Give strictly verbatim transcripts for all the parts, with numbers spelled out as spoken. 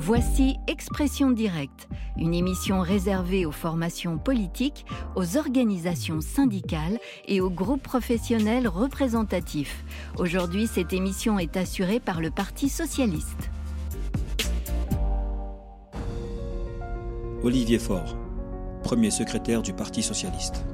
Voici Expression directe, une émission réservée aux formations politiques, aux organisations syndicales et aux groupes professionnels représentatifs. Aujourd'hui, cette émission est assurée par le Parti socialiste. Olivier Faure, premier secrétaire du Parti socialiste.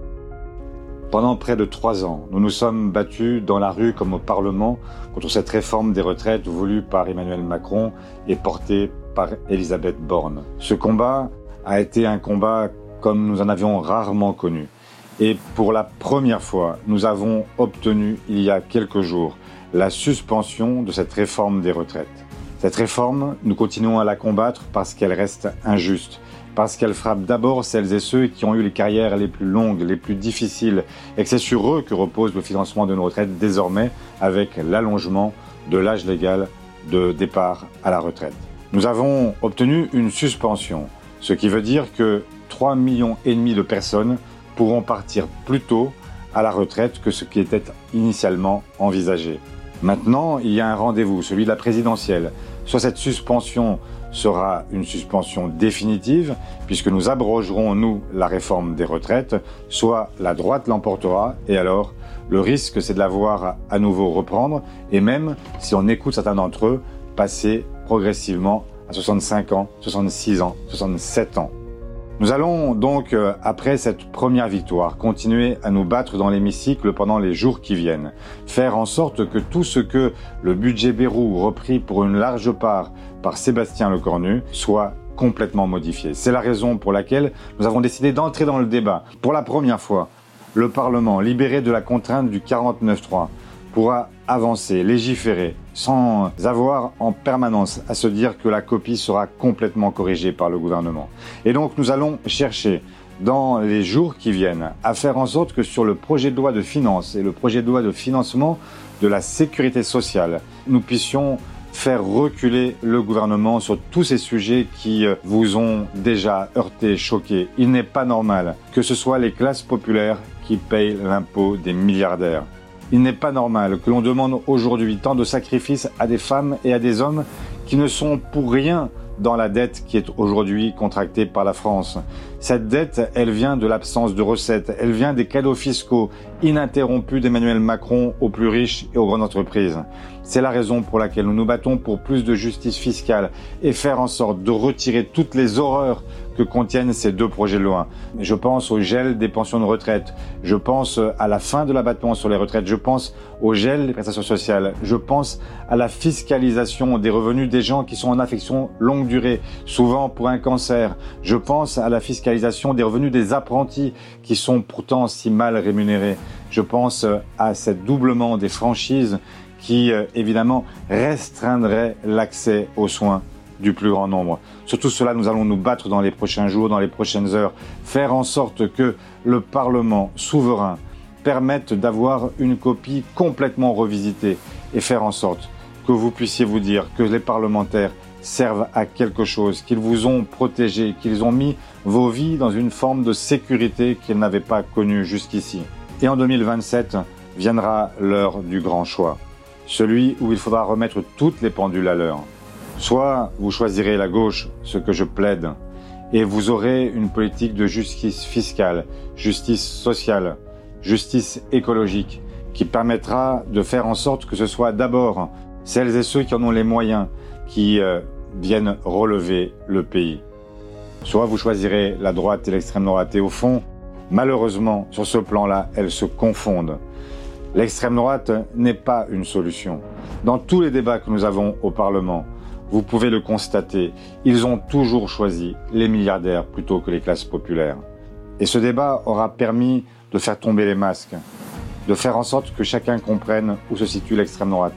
Pendant près de trois ans, nous nous sommes battus dans la rue comme au Parlement contre cette réforme des retraites voulue par Emmanuel Macron et portée par Elisabeth Borne. Ce combat a été un combat comme nous en avions rarement connu. Et pour la première fois, nous avons obtenu il y a quelques jours la suspension de cette réforme des retraites. Cette réforme, nous continuons à la combattre parce qu'elle reste injuste, parce qu'elle frappe d'abord celles et ceux qui ont eu les carrières les plus longues, les plus difficiles, et que c'est sur eux que repose le financement de nos retraites désormais avec l'allongement de l'âge légal de départ à la retraite. Nous avons obtenu une suspension, ce qui veut dire que trois millions et demi de personnes pourront partir plus tôt à la retraite que ce qui était initialement envisagé. Maintenant, il y a un rendez-vous, celui de la présidentielle. Soit cette suspension sera une suspension définitive, puisque nous abrogerons, nous, la réforme des retraites, soit la droite l'emportera, et alors, le risque, c'est de la voir à nouveau reprendre, et même, si on écoute certains d'entre eux, passer progressivement à soixante-cinq ans, soixante-six ans, soixante-sept ans. Nous allons donc, euh, après cette première victoire, continuer à nous battre dans l'hémicycle pendant les jours qui viennent. Faire en sorte que tout ce que le budget Bayrou, repris pour une large part par Sébastien Lecornu, soit complètement modifié. C'est la raison pour laquelle nous avons décidé d'entrer dans le débat. Pour la première fois, le Parlement, libéré de la contrainte du quarante-neuf trois, pourra avancer, légiférer, sans avoir en permanence à se dire que la copie sera complètement corrigée par le gouvernement. Et donc nous allons chercher, dans les jours qui viennent, à faire en sorte que sur le projet de loi de finances et le projet de loi de financement de la sécurité sociale, nous puissions faire reculer le gouvernement sur tous ces sujets qui vous ont déjà heurté, choqué. Il n'est pas normal que ce soit les classes populaires qui payent l'impôt des milliardaires. Il n'est pas normal que l'on demande aujourd'hui tant de sacrifices à des femmes et à des hommes qui ne sont pour rien dans la dette qui est aujourd'hui contractée par la France. Cette dette, elle vient de l'absence de recettes, elle vient des cadeaux fiscaux ininterrompus d'Emmanuel Macron aux plus riches et aux grandes entreprises. C'est la raison pour laquelle nous nous battons pour plus de justice fiscale et faire en sorte de retirer toutes les horreurs que contiennent ces deux projets de loi. Je pense au gel des pensions de retraite, je pense à la fin de l'abattement sur les retraites, je pense au gel des prestations sociales, je pense à la fiscalisation des revenus des gens qui sont en affection longue durée, souvent pour un cancer. Je pense à la fiscalisation des revenus des apprentis qui sont pourtant si mal rémunérés. Je pense à ce doublement des franchises qui, évidemment, restreindrait l'accès aux soins du plus grand nombre. Sur tout cela, nous allons nous battre dans les prochains jours, dans les prochaines heures, faire en sorte que le Parlement souverain permette d'avoir une copie complètement revisitée et faire en sorte que vous puissiez vous dire que les parlementaires servent à quelque chose, qu'ils vous ont protégé, qu'ils ont mis vos vies dans une forme de sécurité qu'ils n'avaient pas connue jusqu'ici. Et en deux mille vingt-sept viendra l'heure du grand choix, celui où il faudra remettre toutes les pendules à l'heure. Soit vous choisirez la gauche, ce que je plaide, et vous aurez une politique de justice fiscale, justice sociale, justice écologique, qui permettra de faire en sorte que ce soit d'abord celles et ceux qui en ont les moyens qui euh, viennent relever le pays. Soit vous choisirez la droite et l'extrême droite, et au fond, malheureusement, sur ce plan-là, elles se confondent. L'extrême droite n'est pas une solution. Dans tous les débats que nous avons au Parlement, vous pouvez le constater, ils ont toujours choisi les milliardaires plutôt que les classes populaires. Et ce débat aura permis de faire tomber les masques, de faire en sorte que chacun comprenne où se situe l'extrême droite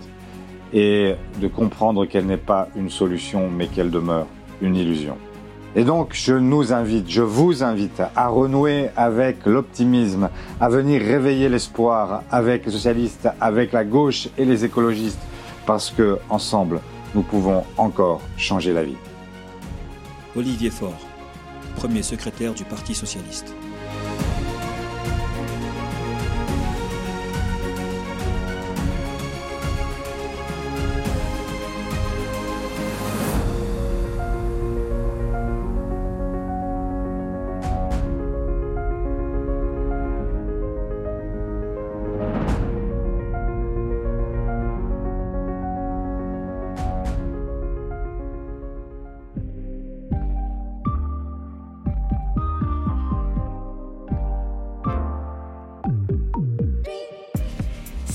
et de comprendre qu'elle n'est pas une solution mais qu'elle demeure une illusion. Et donc, je nous invite, je vous invite à renouer avec l'optimisme, à venir réveiller l'espoir avec les socialistes, avec la gauche et les écologistes, parce que ensemble, nous pouvons encore changer la vie. Olivier Faure, premier secrétaire du Parti socialiste.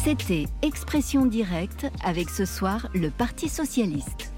C'était Expression directe avec ce soir le Parti socialiste.